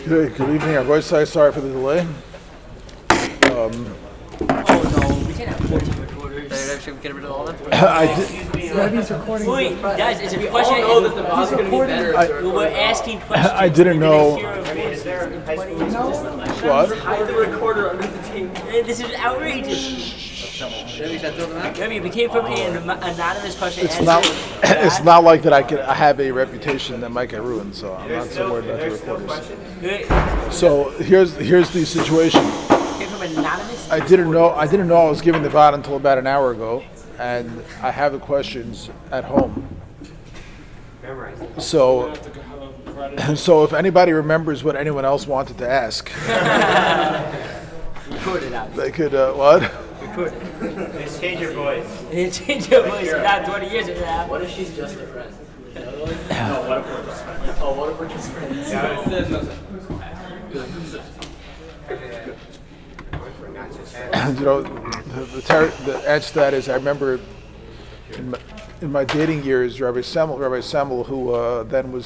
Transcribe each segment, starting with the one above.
Good evening, our voice side. Sorry for the delay. Oh no, we can't have 14 recorders. Should we get rid of all of them? Rebbe's recording. Wait, guys, is it a question? All know that the boss is going to be better. We're asking questions. I didn't know. What? Hide the recorder under the table. This is outrageous. Rebbe, we came from an anonymous question. It's not like that. I have a reputation that might get ruined, so I'm not so worried about the recorders. So here's the situation. Came from anonymous. I didn't know I was giving the VOD until about an hour ago, and I have the questions at home. So if anybody remembers what anyone else wanted to ask, Record it out. they could what? Record it. Just change your voice. Change your voice. Not 20 years ago. What if she's just a friend? No, what if we're just friends? Oh, what if we're just friends? The edge to that is I remember in my dating years, Rabbi Semmel, who then was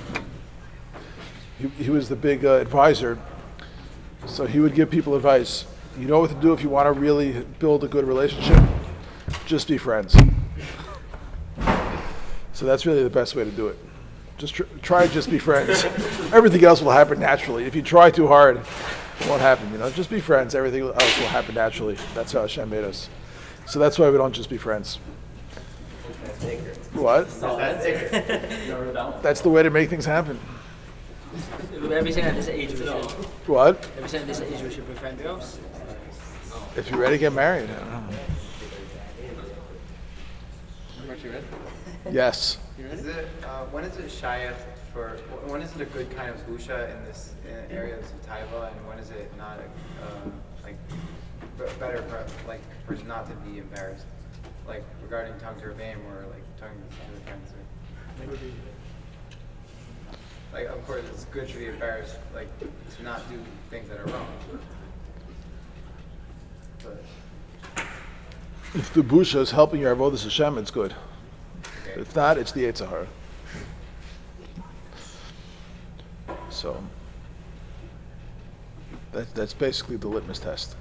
he was the big advisor, so he would give people advice. You know what to do if you want to really build a good relationship? Just be friends. So that's really the best way to do it. Just try to just be friends. Everything else will happen naturally. If you try too hard, it won't happen. Just be friends. Everything else will happen naturally. That's how Hashem made us. So that's why we don't just be friends. What? That's the way to make things happen. Every saying at this age we should. What? Every saying at this age we should be friend girls. If you're ready to get married. I don't know. Aren't you ready? Yes. Is it, when is it shayach for? When is it a good kind of busha in this area of taiva, and when is it not better for not to be embarrassed, like regarding tongues or bam or like tongues to the friends or. Like, of course, it's good to be embarrassed, like to not do things that are wrong. But If the busha is helping your avodas Hashem, it's good. okay. If not, it's the Yetzer Hara. So that's basically the litmus test.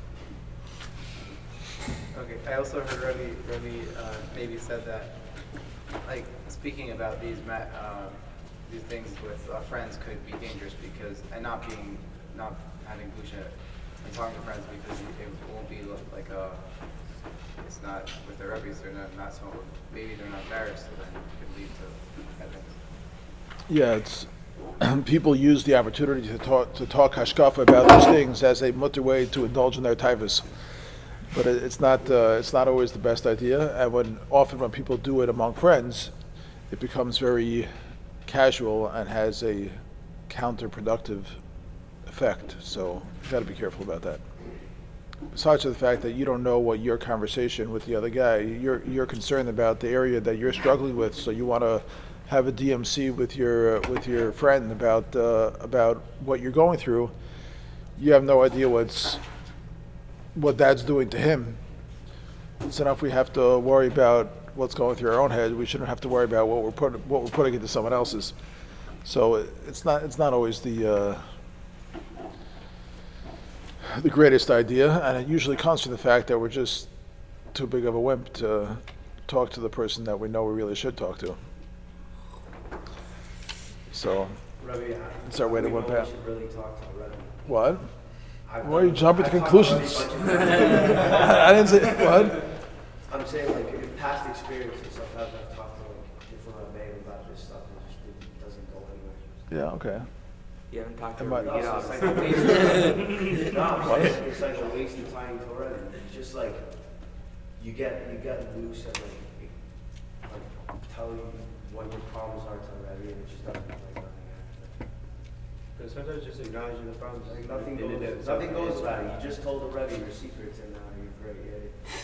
Okay. I also heard Rabbi maybe said that, like speaking about these things with friends could be dangerous because not having busha and talking to friends because it won't be like it's not with their rabbis, they're not so maybe they're not embarrassed, so then it could lead to bad things. Yeah, it's people use the opportunity to talk hashkafa about these things as a mutter way to indulge in their taivas. But it's not always the best idea, and often when people do it among friends, it becomes very casual and has a counterproductive effect. So you got to be careful about that. Besides the fact that you don't know what your conversation with the other guy, you're concerned about the area that you're struggling with, so you want to have a DMC with your friend about what you're going through. You have no idea what that's doing to him. It's enough we have to worry about what's going through our own head. We shouldn't have to worry about what we're putting into someone else's. So it's not always the greatest idea, and it usually comes from the fact that we're just too big of a wimp to talk to the person that we know we really should talk to. So it's our way to wimp out. Really talk to Rebbe. What? Why are you jumping to conclusions? I didn't say what. I'm saying, like, in past experiences, sometimes I've talked to different Rebbe about this stuff and it doesn't go anywhere. Yeah. Okay. You haven't talked to Am her. I- Get No, off. it's like a waste of, no, I'm saying it's like a waste of time already. It's just like, you get loose and like tell you what your problems are to Rebbe and it just doesn't like nothing after. Because sometimes just acknowledging the problems. Like nothing goes about it. You just told the Rebbe your secrets and now you're great. Yeah.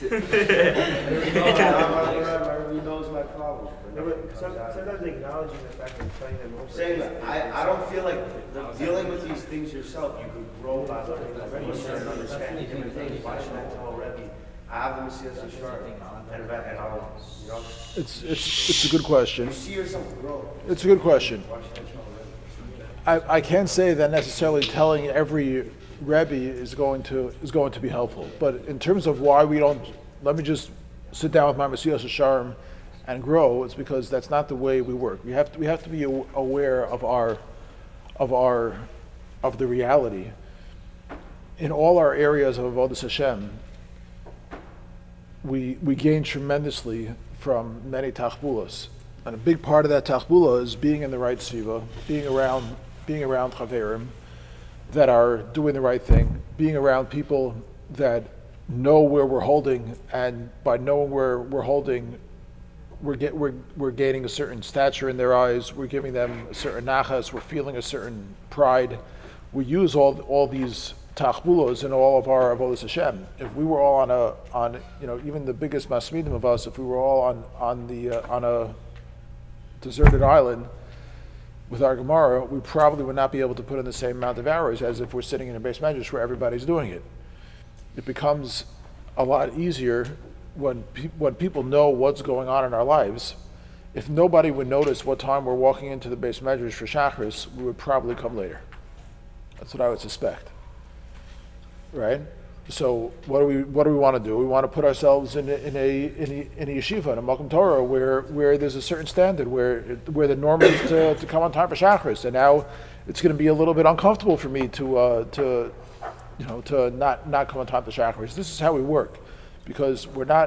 My Rebbe knows my problems. No, but sometimes acknowledging the fact and telling them. I'm saying that I don't feel like dealing with these things yourself, you could grow by learning like listen and understand different things. Why should I tell Rebbe? I have the Messias and Shard and I'll, you know. It's a good question. You see yourself grow. It's a good question. Why should I tell Rebbe? I can't say that necessarily telling every Rebbe is going to be helpful. But in terms of why we don't, let me just sit down with my Mesilas Yesharim and grow. It's because that's not the way we work. We have to be aware of the reality in all our areas of Avodas Hashem. We gain tremendously from many tachbulas, and a big part of that tachbula is being in the right siva, being around chaverim that are doing the right thing, being around people that know where we're holding, and by knowing where we're holding, we're gaining a certain stature in their eyes. We're giving them a certain nachas. We're feeling a certain pride. We use all these tachbulos in all of our avodas Hashem. If we were all on even the biggest masmidim of us, if we were all on a deserted island with our Gemara, we probably would not be able to put in the same amount of hours as if we're sitting in a base medrash where everybody's doing it. It becomes a lot easier when people know what's going on in our lives. If nobody would notice what time we're walking into the base medrash for Shachris, we would probably come later. That's what I would suspect. Right? So what do we want to do? We want to put ourselves in a yeshiva, in a Malkum Torah, where there's a certain standard, where the norm is to come on time for Shachris, and now it's going to be a little bit uncomfortable for me to not come on time for Shachris. This is how we work, because we're not.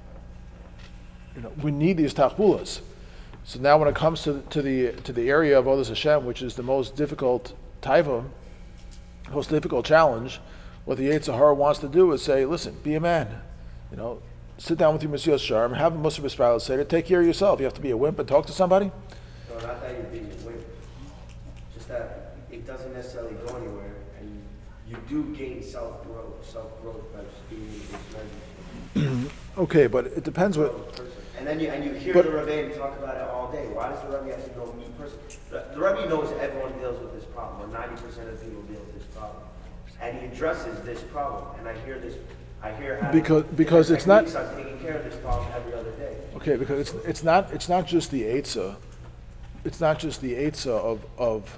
We need these tachbulas. So now, when it comes to the area of Avodas Hashem, which is the most difficult taiva, most difficult challenge, what the Yetzer Hara wants to do is say, listen, be a man. Sit down with your Mesilas Yesharim, have a Musar B'Spail Seder, take care of yourself. You have to be a wimp and talk to somebody? No, not that you're being a wimp. Just that it doesn't necessarily go anywhere, and you do gain self-growth by just being in this measure. Okay, but it depends what... And then you hear the Rebbe talk about it all day. Why does the Rebbe have to know me personally? The Rebbe knows everyone deals with this problem, or 90% of people deal with this problem. And he addresses this problem, and I hear how because it's not. I'm taking care of this problem every other day. Okay, because it's not just the eitzah. It's not just the eitzah of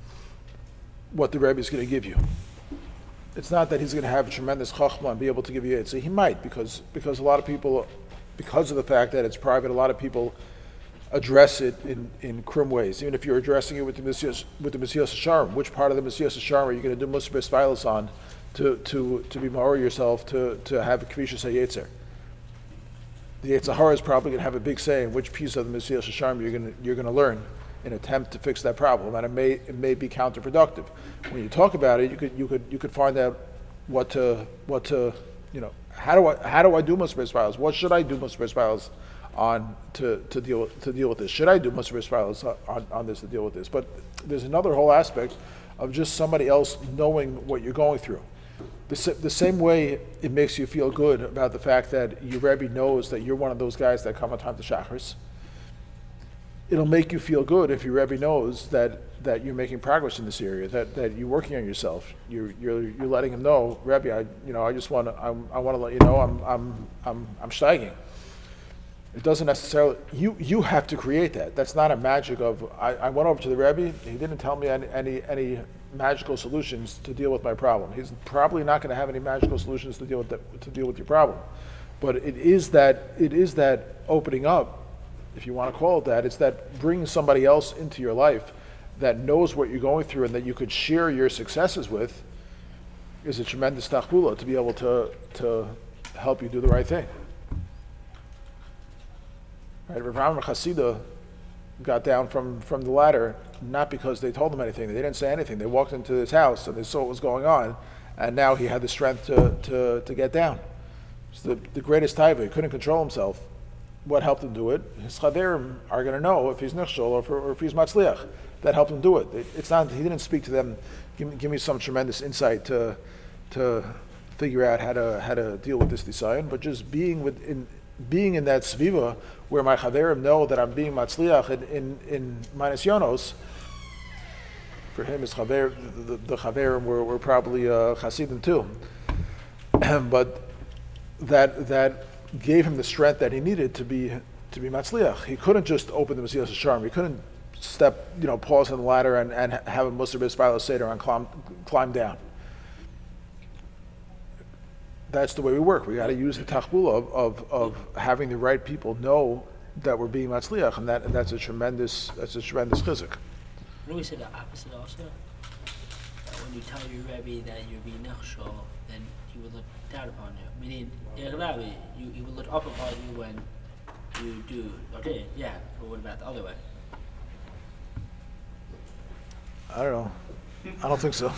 what the Rebbe is going to give you. It's not that he's going to have a tremendous chachma and be able to give you eitzah. He might, because a lot of people, because of the fact that it's private, a lot of people address it in krum ways. Even if you're addressing it with the Mesilas Yesharim, which part of the Mesilas Yesharim are you going to do Musar B'Spailus on to be ma'or yourself to have a Kvishas HaYetzer? The Yetzer Hara is probably going to have a big say in which piece of the Mesilas Yesharim you're going to learn in an attempt to fix that problem, and it may be counterproductive. When you talk about it, you could find out what to how do I do Musar B'Spailus? What should I do Musar B'Spailus on to deal with this? Should I do Musar B'Spailus on this to deal with this? But there's another whole aspect of just somebody else knowing what you're going through. The same way it makes you feel good about the fact that your Rebbe knows that you're one of those guys that come on time to Shachris. It'll make you feel good if your Rebbe knows that you're making progress in this area, that you're working on yourself. You're letting him know, Rebbe, I want to let you know I'm steiging. It doesn't necessarily, you have to create that. That's not a magic of, I went over to the Rebbe, he didn't tell me any magical solutions to deal with my problem. He's probably not going to have any magical solutions to deal with your problem. But it is that opening up, if you want to call it that, it's that bringing somebody else into your life that knows what you're going through and that you could share your successes with, is a tremendous tachbula to be able to help you do the right thing. Right, Rav Amram Chasida got down from the ladder, not because they told him anything. They didn't say anything. They walked into his house and they saw what was going on, and now he had the strength to get down. It's the greatest taiva. He couldn't control himself. What helped him do it? His chaverim are going to know if he's nichshol or if he's matzliach. That helped him do it. It's not. He didn't speak to them. Give me some tremendous insight to figure out how to deal with this design, but just being in that sviva where my chaverim know that I'm being matzliach in my nisyonos. For him, his chaver, the chaverim were probably chasidim too, but that gave him the strength that he needed to be matzliach. He couldn't just open the Mesilas Yesharim. He couldn't pause on the ladder and have a Musar B'Spaila Seder and climb down. That's the way we work. We got to use the tachbula of having the right people know that we're being matzliach, and that's a tremendous chizuk. We always say the opposite also. That when you tell your Rebbe that you're being nechshol, then he will look down upon you. Meaning, he will look up upon you when you do. Okay, yeah. But what about the other way? I don't know. I don't think so.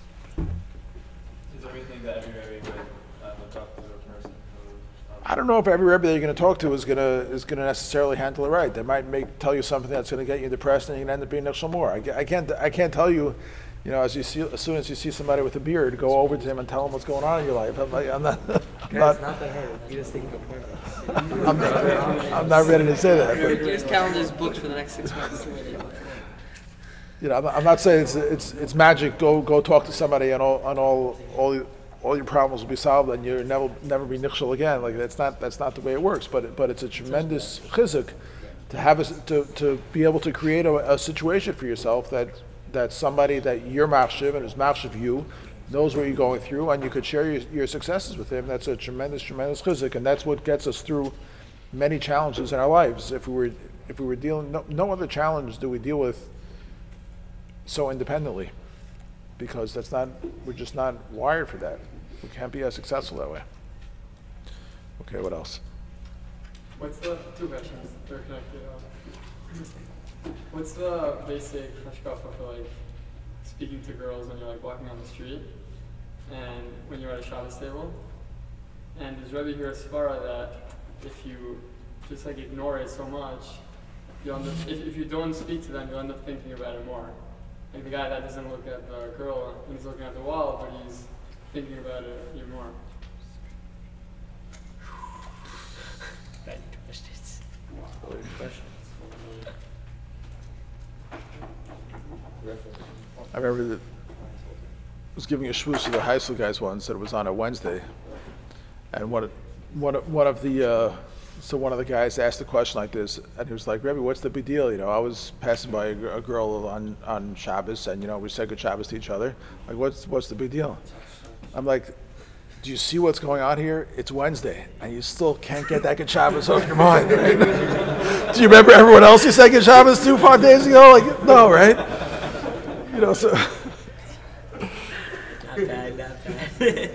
Is everything that every Rebbe would look up to a person who? I don't know if every Rebbe that you're going to talk to is going to necessarily handle it right. They might tell you something that's going to get you depressed, and you're going to end up being nechshel more. I can't tell you. As soon as you see somebody with a beard, go over to him and tell him what's going on in your life. I'm not It's not that hard. You just think of I'm not ready to say that. But, Here's calendars booked for the next 6 months. I'm not saying it's magic. Go talk to somebody, and all your problems will be solved, and you'll never be nichshel again. Like that's not the way it works. But it's a tremendous chizuk to have to be able to create a situation for yourself that somebody that you're machshiv and is machshiv you knows what you're going through, and you could share your successes with him. That's a tremendous chizuk, and that's what gets us through many challenges in our lives. If we were dealing, no other challenge do we deal with so independently, because we're just not wired for that. We can't be as successful that way. Okay, what else? What's the two questions? They're connected. What's the basic hashkafa for like speaking to girls when you're like walking on the street and when you're at a Shabbos table? And does Rebbe hear a svara that if you just like ignore it so much, you'll end up, if you don't speak to them, you'll end up thinking about it more. Like the guy that doesn't look at the girl and he's looking at the wall, but he's thinking about it even more. I remember that I was giving a shvush to the high school guys once, that it was on a Wednesday, and one of the guys asked a question like this, and he was like, "Rebbe, what's the big deal? I was passing by a girl on Shabbos, and we said good Shabbos to each other. Like, what's the big deal?" I'm like, "Do you see what's going on here? It's Wednesday, and you still can't get that good Shabbos off your mind, right? Do you remember everyone else you said good Shabbos to 5 days ago? Like, no, right? So." Not bad.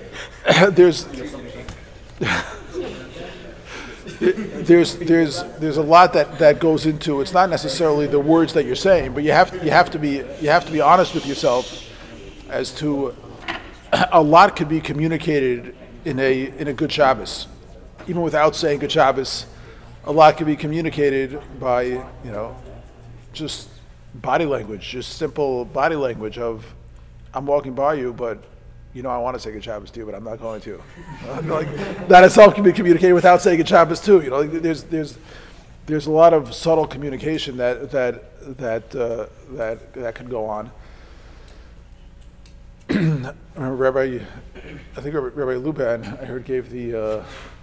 There's a lot that goes into. It's not necessarily the words that you're saying, but you have to be honest with yourself as to a lot could be communicated in a good Shabbos, even without saying good Shabbos. A lot could be communicated by just body language, just simple body language of, I'm walking by you, but I want to say good Shabbos to you, but I'm not going to. Like, that itself can be communicated without saying good Shabbos too. There's a lot of subtle communication that can go on. I remember Rabbi Luban, I heard gave the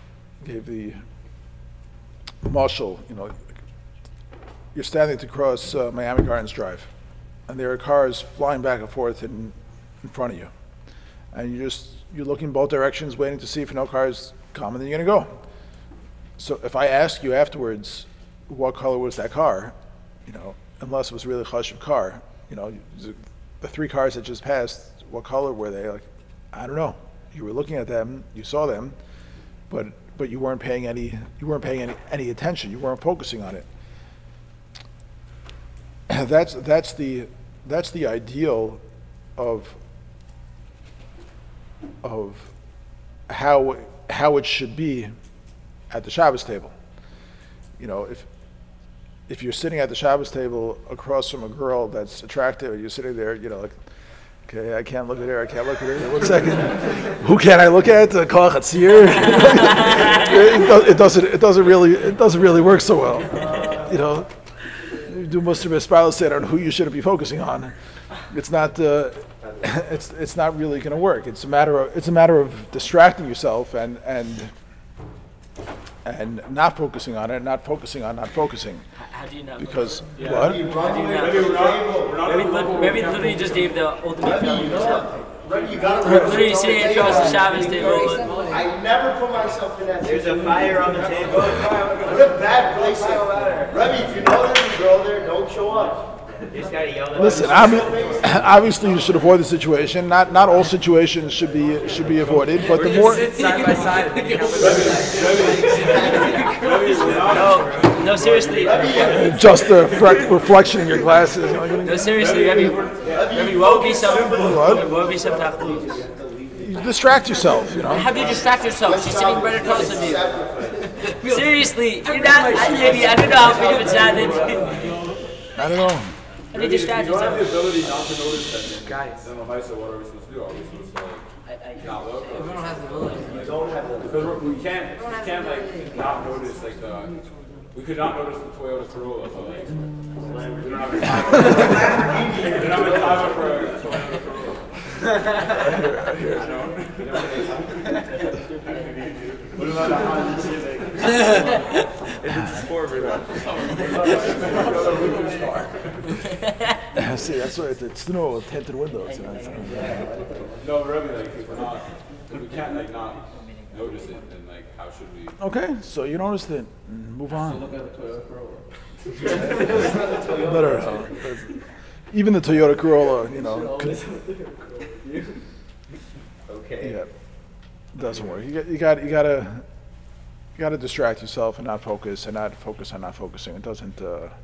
mashal. You're standing to cross Miami Gardens Drive, and there are cars flying back and forth in front of you, and you're looking both directions, waiting to see if no cars come, and then you're going to go. So if I ask you afterwards, what color was that car, unless it was a really chashuv car, the three cars that just passed, what color were they? Like, I don't know. You were looking at them, you saw them, but you weren't paying any attention. You weren't focusing on it. That's the ideal of how it should be at the Shabbos table. If you're sitting at the Shabbos table across from a girl that's attractive, and you're sitting there, like, okay, I can't look at her. 1 second. Who can I look at? Kol Chatzir? It doesn't really work so well. You do Musar B'Spaila Seder on who you shouldn't be focusing on. It's not really going to work. It's a matter of distracting yourself and and not focusing on it, not focusing on not focusing. How do you know? Because what? How do you know? Rebbe literally just gave the ultimate failure. Rebbe, you gotta Literally sitting across the Shabbos table. I never put myself in that There's situation. a fire on the table. What a bad place. Rebbe, if you know there's a girl there, don't show up. You just gotta yell at Listen, obviously you should avoid the situation. Not all situations should be avoided, but the more Sit side by side. No, seriously. just a reflection in your glasses. No, seriously, Rebbe, what would be some? What would be some tachlis? You distract yourself. You know. How do you distract yourself? She's sitting right across from you. Seriously, you're not. Maybe I don't know how big of a sad it. I don't know. How do you distract You don't have the yourself? ability not to notice that. Guys. Then what are we supposed to do? Are we supposed to like not look? Everyone has the ability. Because we can't like not notice like we could not notice the Toyota Corolla. So like we don't have any time. We don't have any time for a Toyota Corolla. What about a Honda Civic? If it's a sport, See, that's why it's snow with tinted windows. You know, No, but really, like if we're not, if we can't like not notice it, then like how should we? Okay, so you noticed it. Move on. Look at the Toyota Corolla. No. Even the Toyota Corolla, you know, Okay. yeah, doesn't work. You gotta distract yourself and not focus on not focusing. It doesn't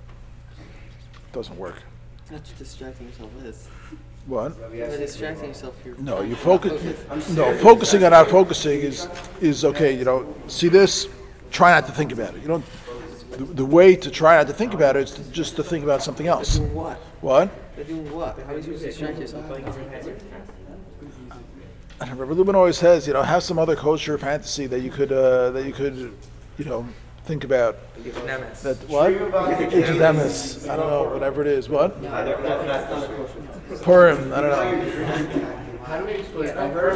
work. That's what distracting yourself is. What? By distracting yourself, you're No, you focus. No, focusing on not focusing is okay. You know, see this. Try not to think about it. You don't. The way to try not to think about it is just to think about something else. doing what? What? They're doing what? How are you supposed to distract yourself? And Rabbi Lubin always says, you know, have some other kosher fantasy that you could, you know, think about. Nemes. That what? Ikedemis. I don't know, whatever it is. What? Purim. I don't know. How do we explain? I heard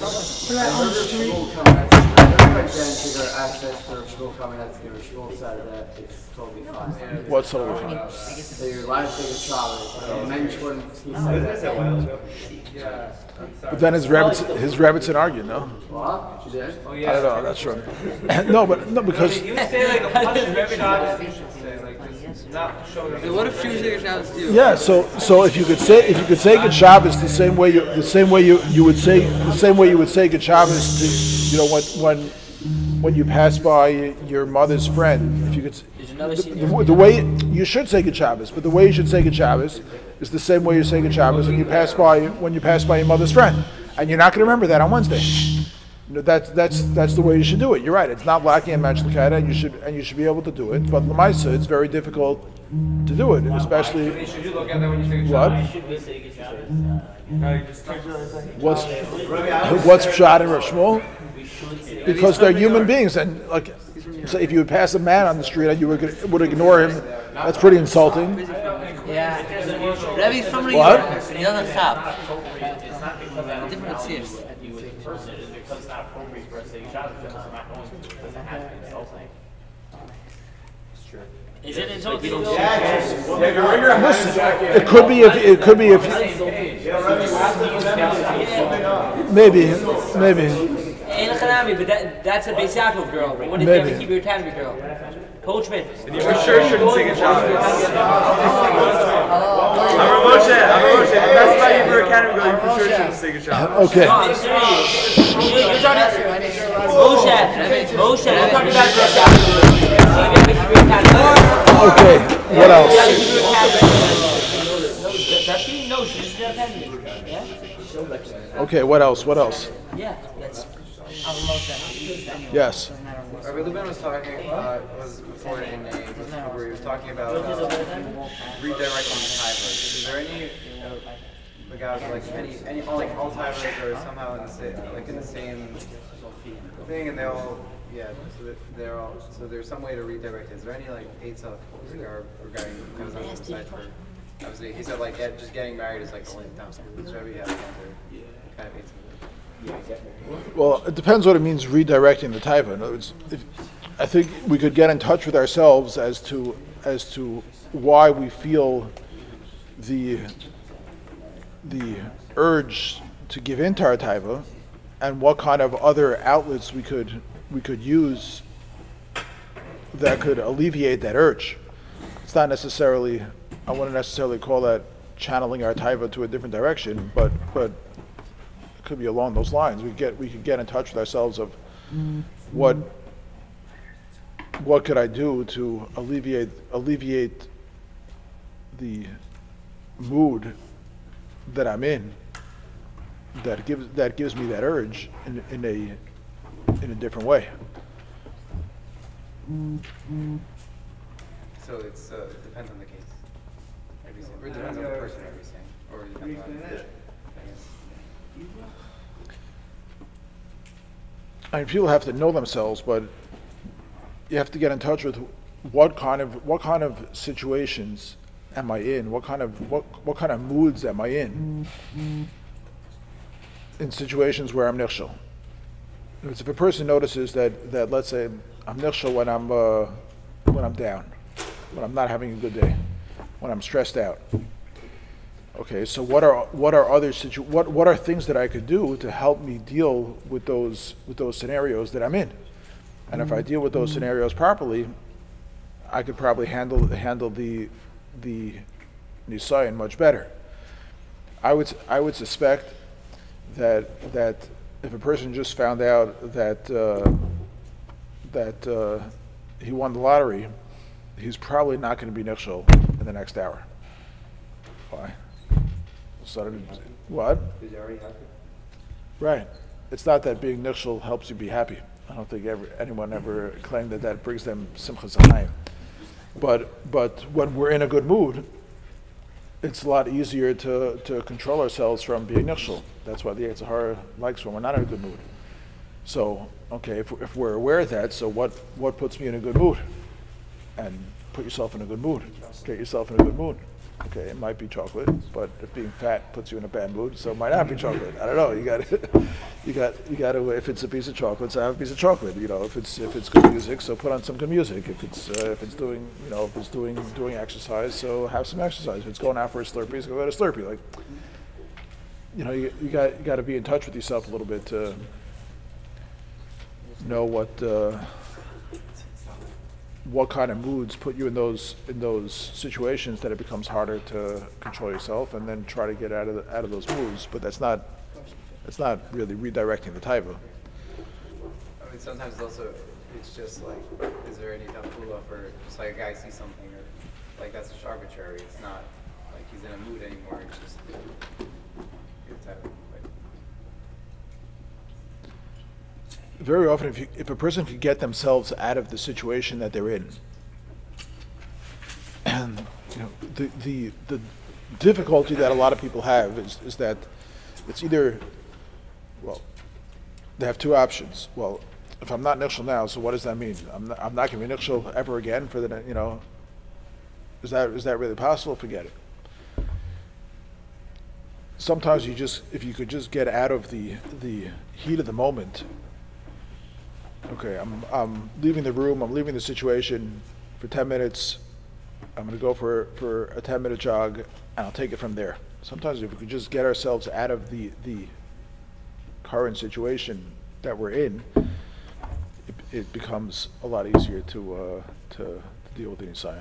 my grandkids are access to Shmuel coming out to give a Shmuel side of that. It's totally fine. What's totally fine? So you're allowed to take a Shabbos. So mensch wouldn't he said yeah. But then his Rebbitzin argued, no? What? She did? Oh I don't know. That's true. No, because You would say like a bunch of every Shabbos you should say like just not showing. So what if she was taking Shabbos too? yeah. So if you could say Good Shabbos the same way you would say Good Shabbos to, you know, when you pass by your mother's friend, if you could. There's another scene. The way you should say Good Shabbos, but the way you should say Good Shabbos is the same way you say Good Shabbos when you pass by your mother's friend, and you're not going to remember that on Wednesday. You know, that's the way you should do it. You're right. It's not lacking in match l'kaida, and you should be able to do it. But l'maisa, it's very difficult to do it, especially. Should you look at that when you take a What? What's pshat and Rav Shmuel? Because they're human beings, and like, so if you would pass a man on the street and you would ignore him, that's pretty insulting. Yeah. Rebbe's from New What? York. He doesn't have. Different seers. Is it insulting? It could be if maybe. Ain't a Hanami, but that's a Beis Yaakov girl. What if you have a Hebrew Academy girl? Coachman. You for sure shouldn't sing a Shabbos. I'm a Moshe. That's my Hebrew Academy girl. You for sure shouldn't sing a Shabbos. Okay. No, I'm serious. You're talking Moshe. You're talking about Beis Yaakov. Okay. What else? Does she? No, she's Hebrew Academy. Yeah? Okay. What else? Yeah, that's. Yes. Rabbi Lubin was talking, was before in a where he was talking about redirecting the timers. Is there any guys like any all timers are somehow in the same thing, and they all so there's some way to redirect it. Is there any like eitzah regarding kind of on the side for? Obviously, he said like just getting married is like the only time. So we have kind of eitzah. Well, it depends what it means redirecting the taiva. In other words, I think we could get in touch with ourselves as to why we feel the urge to give in to our taiva, and what kind of other outlets we could use that could alleviate that urge. It's not necessarily, I wouldn't necessarily call that channeling our taiva to a different direction, but it could be along those lines. We could get in touch with ourselves of what could I do to alleviate the mood that I'm in that gives me that urge in a different way. So it's it depends on the case. Or it depends on the person every saying. Or it depends on the I mean, people have to know themselves, but you have to get in touch with what kind of situations am I in? What kind of moods am I in situations where I'm nichshel? If a person notices that let's say I'm nichshel when I'm down, when I'm not having a good day, when I'm stressed out. Okay, so what are things that I could do to help me deal with those scenarios that I'm in? And if I deal with those scenarios properly, I could probably handle the nisayon much better. I would suspect that if a person just found out that he won the lottery, he's probably not going to be nichshel in the next hour. Why? What? Is he already happy? Right. It's not that being nichshel helps you be happy. I don't think anyone ever claimed that brings them simchas hayim. But when we're in a good mood, it's a lot easier to control ourselves from being nichshel. That's why the Yetzer Hara likes when we're not in a good mood. So, okay, if we're aware of that, so what puts me in a good mood? And put yourself in a good mood. Get yourself in a good mood. Okay, it might be chocolate, but if being fat puts you in a bad mood, so it might not be chocolate. I don't know. You got to. If it's a piece of chocolate, so have a piece of chocolate. You know, if it's good music, so put on some good music. If it's doing exercise, so have some exercise. If it's going out for a Slurpee, so go get a Slurpee. Like, you know, you got to be in touch with yourself a little bit to know what kind of moods put you in those situations that it becomes harder to control yourself, and then try to get out of those moods. But that's not really redirecting the taiva. I mean, sometimes also it's just like, is there any tafula for just like a guy sees something, or like that's just arbitrary. It's not like he's in a mood anymore. It's just good type of, Very often, if a person could get themselves out of the situation that they're in, and you know, the difficulty that a lot of people have is that it's either, well, they have two options. Well, if I'm not nichshel now, so what does that mean? I'm not going to be nichshel ever again for the, you know, is that really possible? Forget it. Sometimes if you could just get out of the heat of the moment. Okay, I'm leaving the room, I'm leaving the situation for 10 minutes. I'm going to go for a 10-minute jog, and I'll take it from there. Sometimes if we could just get ourselves out of the current situation that we're in, it becomes a lot easier to deal with the nisayon.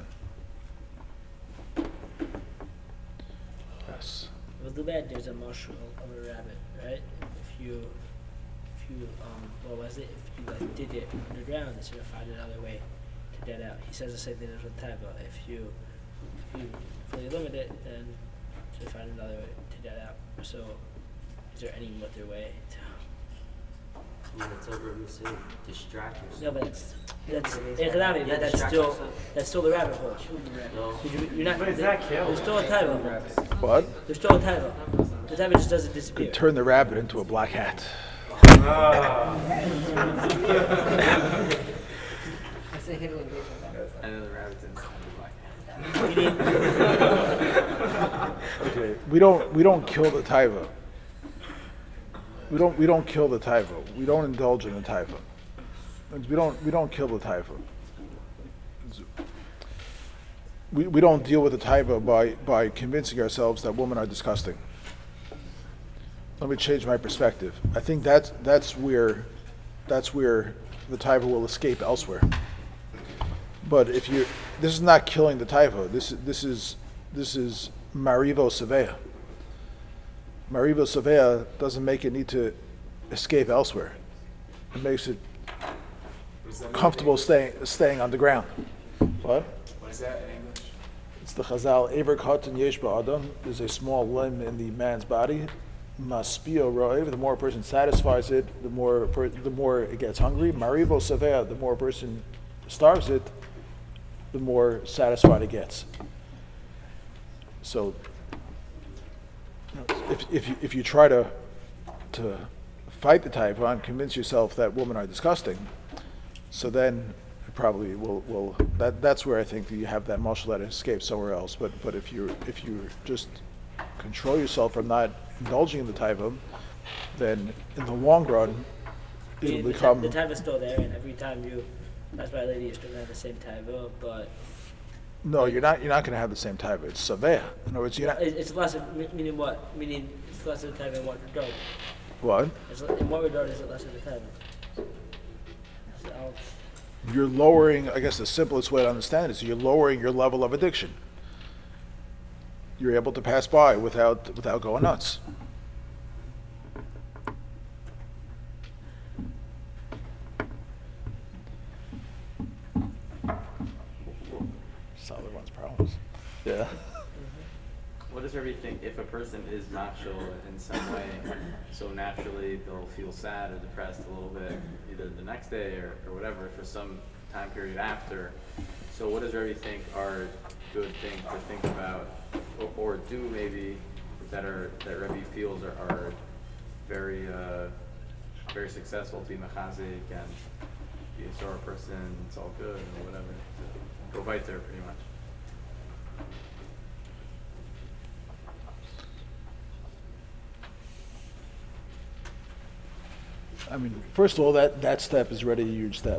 Yes. Well, the bad there's a mushroom of a rabbit, right? If you what was it? If you like did it underground instead of find another way to get out. He says the same thing as with taiva. If you fully limit it, then to find another way to get out. So, is there any other way to? I mean, it's over Musa. Distract yourself. No, but that's Yeah, that's still the rabbit hole. No. You're not. But it's not killed. There's still a taiva. What? There's still a taiva. The taiva just doesn't disappear. Could turn the rabbit into a black hat. I say hidden engagement. I know the rabbits in black. Okay, we don't kill the taiva. we don't kill the taiva. We don't indulge in the taiva. We don't kill the taiva. We don't deal with the taiva by convincing ourselves that women are disgusting. Let me change my perspective. I think that's where the taiva will escape elsewhere. But this is not killing the taiva. This is marivo sevea. Marivo sevea doesn't make it need to escape elsewhere. It makes it comfortable staying on the ground. What? What is that in English? It's the Chazal, Ever Katan Yesh Ba'adam, is a small limb in the man's body. Maspio Ro'ev, the more a person satisfies it, the more it gets hungry. Marivo Sevea, the more a person starves it, the more satisfied it gets. So, if you try to fight the taiva and convince yourself that women are disgusting, so then it probably will that's where I think that you have that muscle that escapes somewhere else. But if you just control yourself from not indulging in the taiva, then in the long run it'll become the taiva's still there, and every time that's why lady, you're still gonna have the same taiva, but no, you're not going to have the same taiva. It's savea. In other words, it's less of, meaning what? Meaning it's less of the taiva in what regard? What? In what regard is it less of the taiva? You're lowering, I guess the simplest way to understand it is you're lowering your level of addiction. You're able to pass by without going nuts. Solve everyone's problems. Yeah. What does everybody think if a person is macho in some way, so naturally they'll feel sad or depressed a little bit, either the next day or whatever, for some time period after. So what does everybody think are good things to think about or do maybe that Rebbe feels are very very successful to be machazik and be a Torah person, it's all good or whatever. Go right there pretty much. I mean, first of all, that step is already a huge step.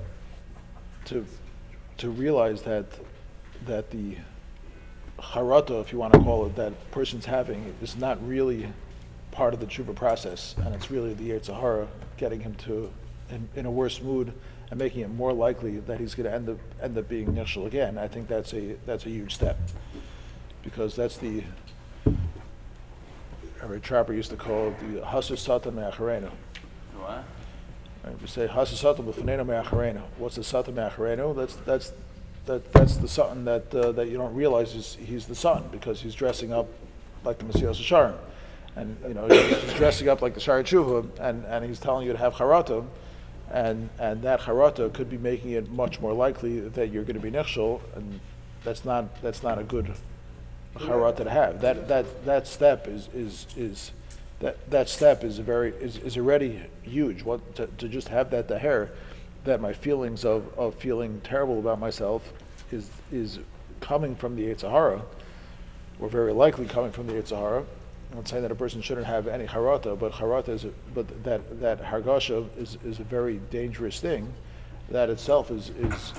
To realize that the charata, if you want to call it, that person's having is not really part of the tshuva process, and it's really the Yetzer Hara getting him to in a worse mood and making it more likely that he's going to end up being nichshel again. I think that's a huge step, because that's the Rabbi Trapper used to call it the hasur satan me'acharenu. What? Right, we say hasur satan b'fanenu me'acharenu. What's the satan me'acharenu? That's the satan that you don't realize he's the satan, because he's dressing up like the Messiah Sharm, and he's dressing up like the Shari Tshuva, and he's telling you to have charata, and that charata could be making it much more likely that you're going to be nichshel, and that's not a good charata to have. That step is already huge. What to just have that daher, that my feelings of feeling terrible about myself is coming from the Yetzer Hara, or very likely coming from the Yetzer Hara. I'm not saying that a person shouldn't have any harata, but harata that hargasha is a very dangerous thing. That itself is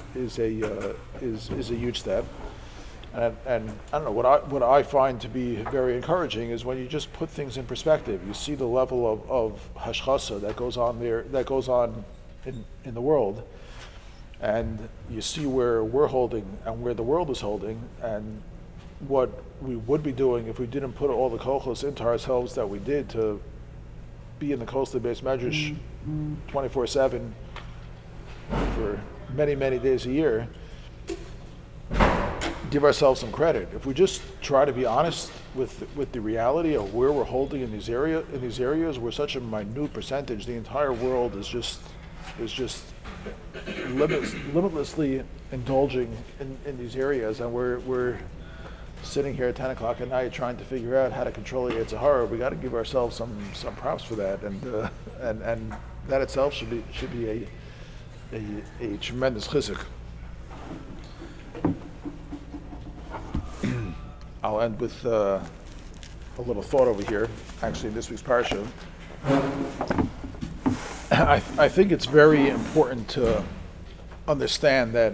a huge step. And I don't know, what I find to be very encouraging is when you just put things in perspective. You see the level of hashchasa that goes on in the world, and you see where we're holding and where the world is holding, and what we would be doing if we didn't put all the kochos into ourselves that we did to be in the coastal based medrash 24/7 for many, many days a year. Give ourselves some credit. If we just try to be honest with the reality of where we're holding in these areas, we're such a minute percentage. The entire world is just limitlessly indulging in these areas, and we're sitting here at 10 o'clock at night trying to figure out how to control the Yetzer Hara. We got to give ourselves some props for that, and that itself should be a tremendous chizuk. I'll end with a little thought over here. Actually, in this week's parsha, I think it's very important to understand that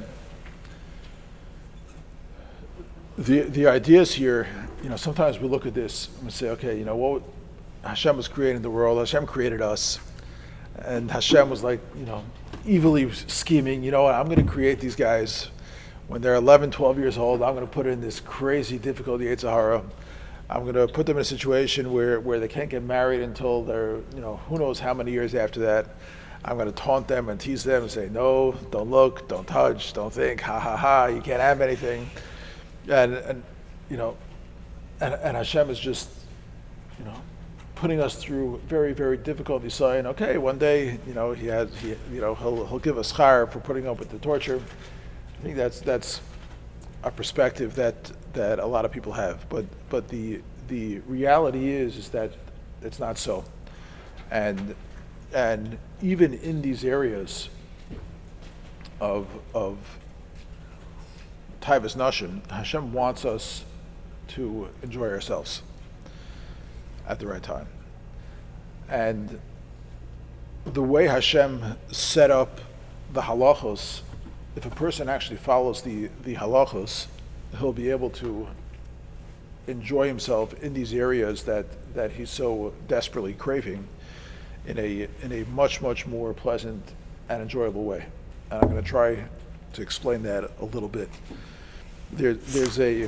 the ideas here, sometimes we look at this and we say, okay, what Hashem was creating the world, Hashem created us, and Hashem was like, evilly scheming, I'm going to create these guys when they're 11, 12 years old. I'm going to put in this crazy, difficult Yetzer Hara. I'm going to put them in a situation where they can't get married until they're, who knows how many years after that. I'm going to taunt them and tease them and say, no, don't look, don't touch, don't think, ha ha ha, you can't have anything. And Hashem is just, putting us through very, very difficult. He's saying, okay, one day, he'll give us schar for putting up with the torture. I think that's a perspective that a lot of people have, but the reality is that it's not so, and even in these areas of Taivas Nashim, Hashem wants us to enjoy ourselves at the right time, and the way Hashem set up the halachos, if a person actually follows the halachos, he'll be able to enjoy himself in these areas that he's so desperately craving in a much, much more pleasant and enjoyable way. And I'm going to try to explain that a little bit. There's a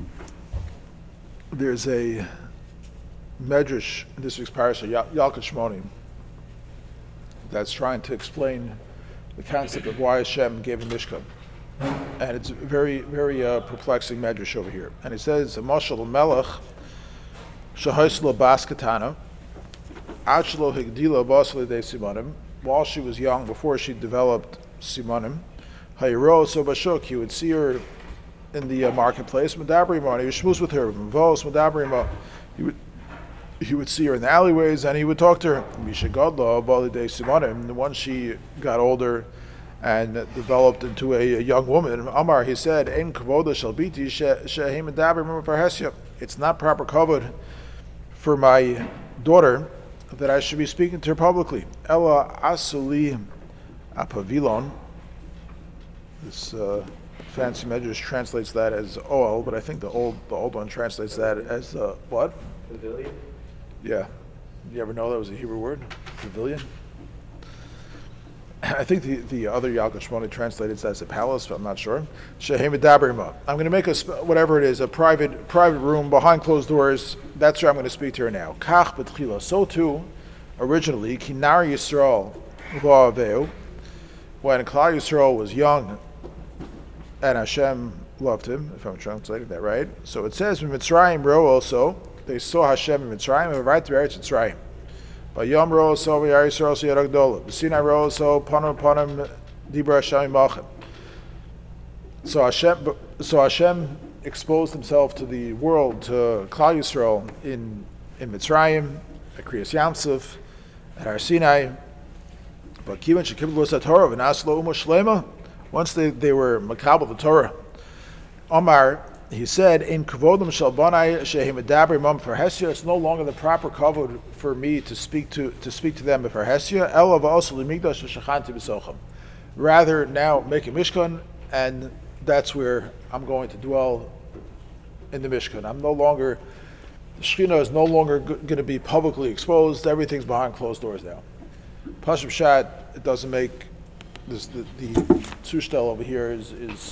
medrash in this week's parasha, Yalkut Shmonim, that's trying to explain the concept of why Hashem gave a Mishkan. And it's very, very perplexing medrash over here. And it says, Mashal Melech, Shahaislo Baskatana, Achlo Higdila Basle de Simonim, while she was young, before she developed Simonim, Hayro So Bashuk, he would see her in the marketplace, Madabrima, he would shmooze with her, Mvos, Madabrima, he would see her in the alleyways and he would talk to her. Mishagadla Bali de Simonim, and once she got older and developed into a young woman, Amar, he said, Ein kavoda shel biti shehim medabrim farhesya. It's not proper kavod for my daughter that I should be speaking to her publicly. Ella asuli apavilon. This fancy medrash translates that as oel, but I think the old one translates that as what? Pavilion? Yeah. You ever know that was a Hebrew word? Pavilion? I think the other Yalkut Shmonim translated as a palace, but I'm not sure. Shehem Medabrima. I'm going to make whatever it is, a private room behind closed doors. That's where I'm going to speak to her now. Kach betchila. So too, originally, Kinar Yisrael va'aveu, when Klal Yisrael was young, and Hashem loved him, if I'm translating that right. So it says, Mitzrayim ro also, they saw Hashem in Mitzrayim, and right to Eretz Mitzrayim. But Yom ro so v'yar Yisrael so yaragdola. B'sinai ro so panim dibra Hashem imachem. So Hashem exposed himself to the world, to Klal Yisrael in Mitzrayim, at Kriyas Yamsuf, at Har Sinai. But Kivan shekiblu es Torah v'naslo umo shlema. Once they were makabel the Torah, Omar, he said, "In kavodim shel banai shehim medabrim mam for Hesya." It's no longer the proper kavod for me to speak to them for Hesya. Elav also limigdash v'shachanti b'sochem. Rather, now make a mishkan, and that's where I'm going to dwell in the mishkan. The Shekhinah is no longer going to be publicly exposed. Everything's behind closed doors now. Pashim Shat, it doesn't make this, the Tzushtel over here is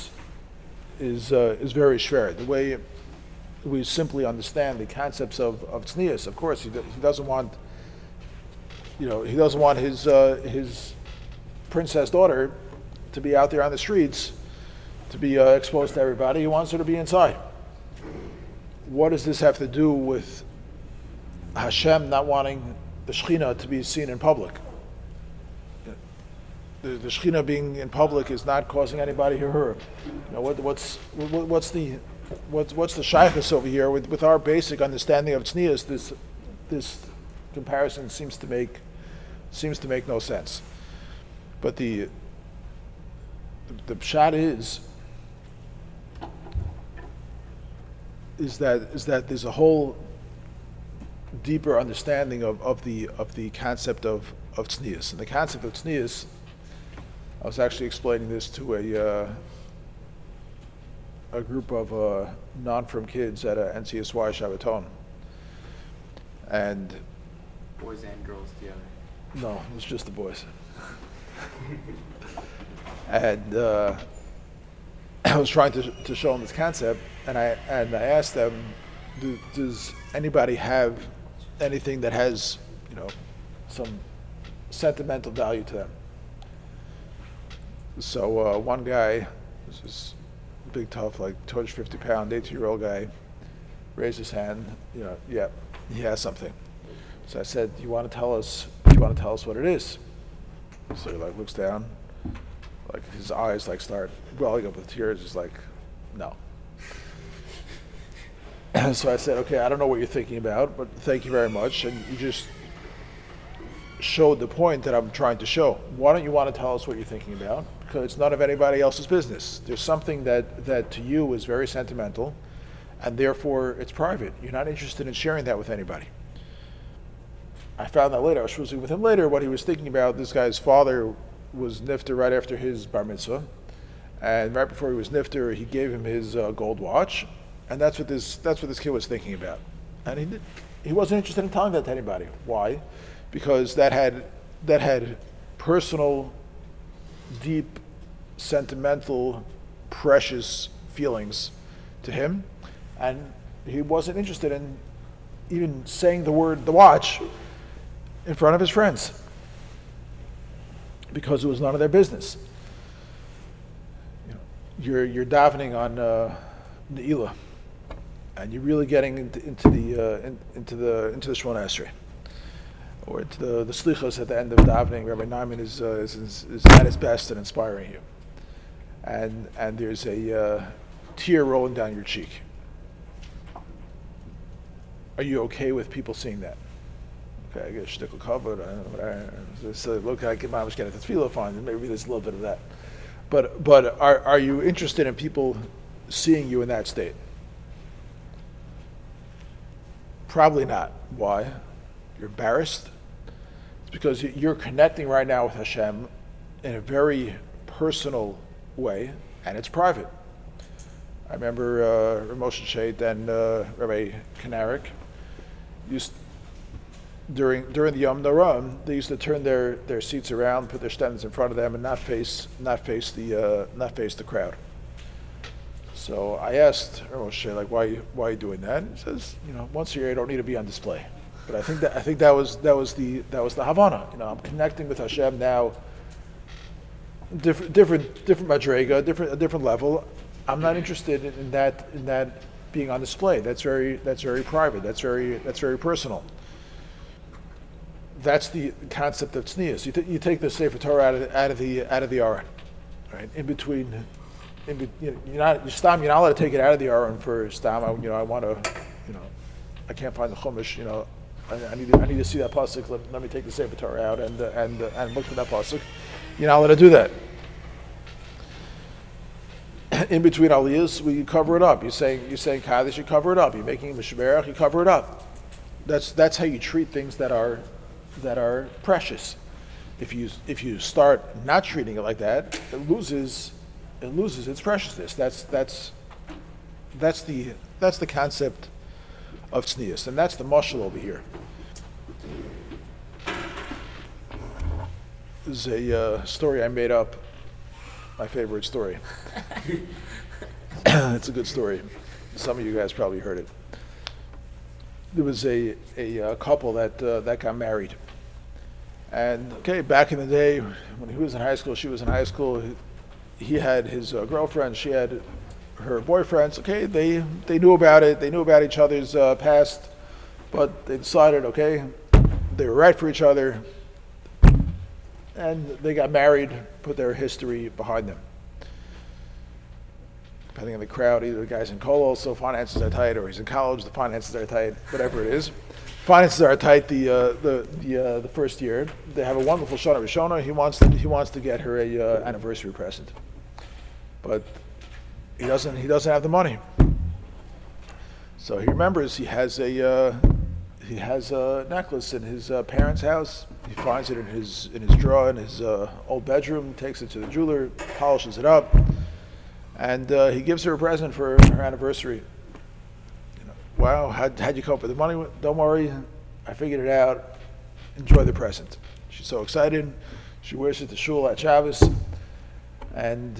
very shver. The way we simply understand the concepts of tznius. Of course, he doesn't want, he doesn't want his princess daughter to be out there on the streets, to be exposed to everybody. He wants her to be inside. What does this have to do with Hashem not wanting the Shekhinah to be seen in public? The Shekhinah being in public is not causing anybody to hurt. What's the shaykhus over here with our basic understanding of tznius? This comparison seems to make no sense. But the pshat is that there's a whole deeper understanding of the concept of tznius. And the concept of tznius, I was actually explaining this to a group of non-frum kids at a NCSY Shabbaton. And Boys and girls together. no, it was just the boys. And I was trying to show them this concept, and I asked them, does anybody have anything that has, some sentimental value to them? So one guy, this is big, tough, like 250-pound, 18-year-old guy, raised his hand. Yeah, he has something. So I said, "You want to tell us what it is?" So he looks down, his eyes start welling up with tears. He's like, "No." So I said, "Okay, I don't know what you're thinking about, but thank you very much." And you just showed the point that I'm trying to show. Why don't you want to tell us what you're thinking about? Because it's none of anybody else's business. There's something that to you is very sentimental, and therefore it's private. You're not interested in sharing that with anybody. I found out later, I was shuzing with him later, what he was thinking about. This guy's father was nifter right after his bar mitzvah, and right before he was nifter, he gave him his gold watch, and that's what this kid was thinking about. And he wasn't interested in telling that to anybody. Why? Because that had personal, deep, sentimental, precious feelings to him, and he wasn't interested in even saying the watch in front of his friends, because it was none of their business. You're davening on Ne'ilah, and you're really getting into the Shemona Esrei, or into the slichos at the end of davening. Rabbi Naiman is at his best and inspiring you, and there's a tear rolling down your cheek. Are you okay with people seeing that? Okay, I get a shtickle covered. I don't know. So look, I get my getting the tefillah fine. Maybe there's a little bit of that. But are you interested in people seeing you in that state? Probably not. Why? You're embarrassed. It's because you're connecting right now with Hashem in a very personal way, and it's private. I remember Moshe Shait and Rabbi Kanarik during the Yom Noram, they used to turn their seats around, put their stands in front of them, and not face the crowd. So I asked Moshe, why are you doing that? He says, once a year I don't need to be on display. But I think that was the Havana. I'm connecting with Hashem now. Different madrega, a different level. I'm not interested in that being on display. That's very private. That's very personal. That's the concept of tznius. You take the Sefer Torah out of the Aron, right? In between, you're not allowed to take it out of the Aron for stam. I want to, I can't find the chumash. I need to see that pasuk. Let me take the Sefer Torah out and look for that pasuk. You're not allowed to do that. In between aliyahs, we cover it up. You're saying kaddish, you cover it up. You're making mishmerach, you cover it up. That's how you treat things that are precious. If you start not treating it like that, it loses its preciousness. That's the concept of tznius, and that's the mashal over here. This is a story I made up. My favorite story. It's a good story. Some of you guys probably heard it. There was a couple that got married, and back in the day when he was in high school, she was in high school. He had his girlfriend, she had her boyfriends. They knew about it. They knew about each other's past, but they decided they were right for each other. And they got married, put their history behind them. Depending on the crowd, either the guy's in kollel, so finances are tight, or he's in college, the finances are tight, whatever it is. Finances are tight the first year. They have a wonderful Shana Rishona. He wants to get her a anniversary present, but he doesn't have the money. So he remembers he has he has a necklace in his parents' house. He finds it in his drawer in his old bedroom, takes it to the jeweler, polishes it up, and he gives her a present for her anniversary. Wow, how'd you come up with the money? Don't worry, I figured it out. Enjoy the present. She's so excited. She wears it to shul at Shabbos, and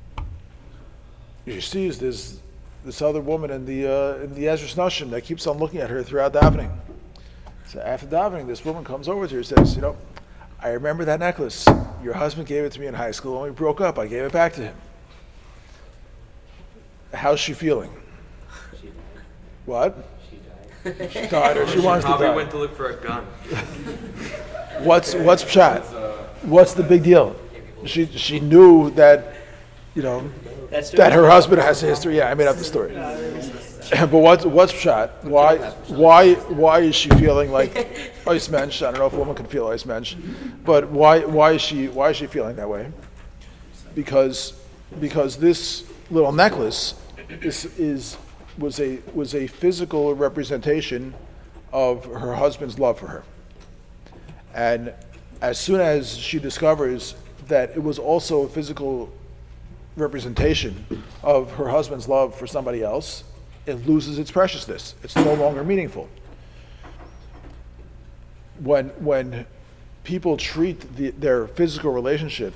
she sees this other woman in the Ezras Nashim that keeps on looking at her throughout davening. So after davening, this woman comes over to her and says, I remember that necklace. Your husband gave it to me in high school. When we broke up, I gave it back to him. How's she feeling? She died. What? She died. She died, or she wants to Probably die. went to look for a gun. What's pshat? What's the big deal? She knew that, that her husband has a history. Yeah, I made up the story. But what's pshat? Why is she feeling like ice mensch? I don't know if a woman can feel ice mensch, but why is she feeling that way? Because this little necklace was a physical representation of her husband's love for her. And as soon as she discovers that it was also a physical representation of her husband's love for somebody else, it loses its preciousness. It's no longer meaningful. When people treat their physical relationship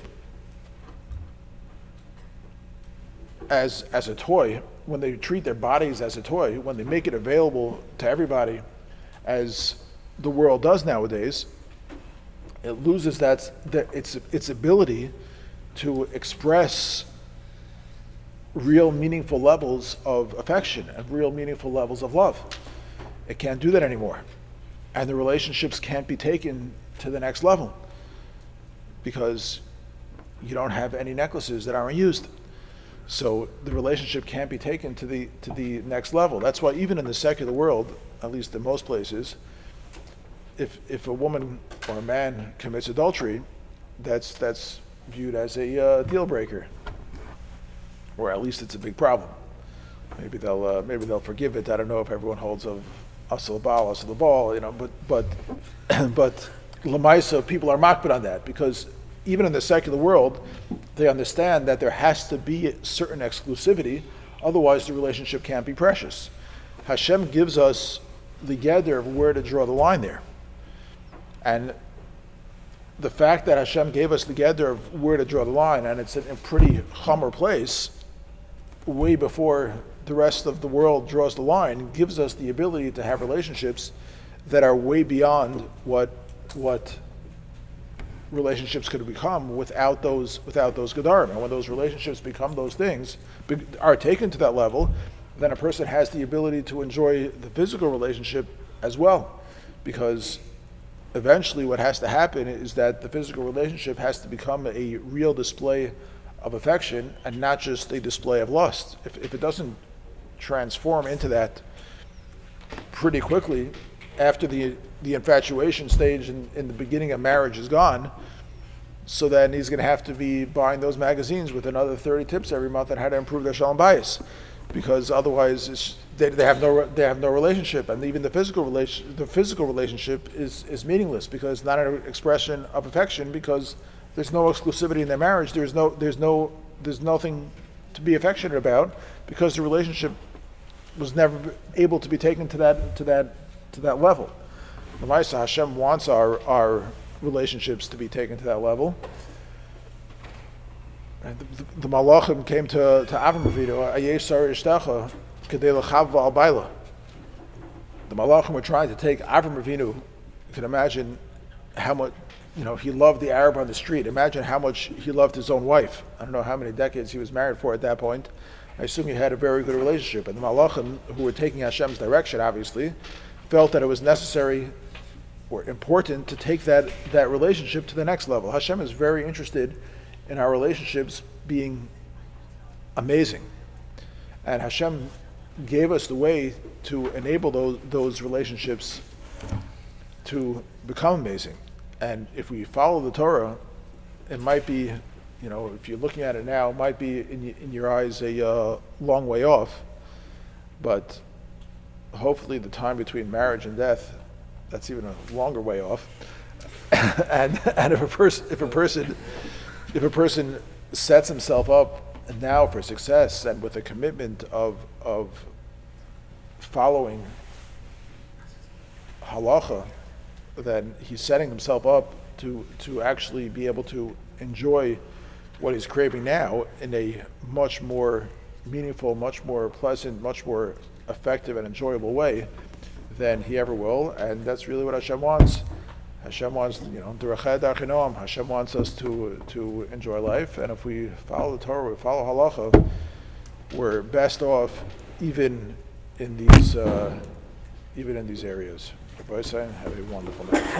as a toy, when they treat their bodies as a toy, when they make it available to everybody, as the world does nowadays, it loses its ability to express real meaningful levels of affection and real meaningful levels of love. It can't do that anymore. And the relationships can't be taken to the next level because you don't have any necklaces that aren't used. So the relationship can't be taken to the next level. That's why even in the secular world, at least in most places, if a woman or a man commits adultery, that's viewed as a deal breaker, or at least it's a big problem. Maybe they'll forgive it. I don't know if everyone holds of asal bal, but lamaisa, people are makbid on that because even in the secular world, they understand that there has to be a certain exclusivity, otherwise the relationship can't be precious. Hashem gives us the gather of where to draw the line there. And the fact that Hashem gave us the gather of where to draw the line, and it's in a pretty chomer place, way before the rest of the world draws the line, gives us the ability to have relationships that are way beyond what relationships could become without those gedarim. And when those relationships become those things, are taken to that level, then a person has the ability to enjoy the physical relationship as well, because eventually what has to happen is that the physical relationship has to become a real display of affection and not just a display of lust. If it doesn't transform into that pretty quickly, after the infatuation stage in the beginning of marriage is gone, so then he's going to have to be buying those magazines with another 30 tips every month on how to improve their shalom bayis, because otherwise they have no relationship, and even the physical relationship is meaningless because it's not an expression of affection, because there's no exclusivity in their marriage. There's nothing to be affectionate about because the relationship was never able to be taken to that level. The Ma'aseh, Hashem wants our relationships to be taken to that level. And the Malachim came to Avram Avinu, Ayesar Ishtecha Kedei L'Chavva Al Baila. The Malachim were trying to take Avram Avinu. You can imagine how much he loved the Arab on the street. Imagine how much he loved his own wife. I don't know how many decades he was married for at that point. I assume he had a very good relationship. And the Malachim, who were taking Hashem's direction, obviously, felt that it was necessary or important to take that relationship to the next level. Hashem is very interested in our relationships being amazing. And Hashem gave us the way to enable those relationships to become amazing. And if we follow the Torah, it might be, if you're looking at it now, it might be in your eyes a long way off. But hopefully the time between marriage and death that's even a longer way off. and if a person sets himself up now for success and with a commitment of following halacha, then he's setting himself up to actually be able to enjoy what he's craving now in a much more meaningful, much more pleasant, much more effective and enjoyable way than he ever will. And that's really what Hashem wants. Hashem wants, Hashem wants us to enjoy life, and if we follow the Torah, we follow halacha, we're best off even in these areas. Rabbi Say, have a wonderful night.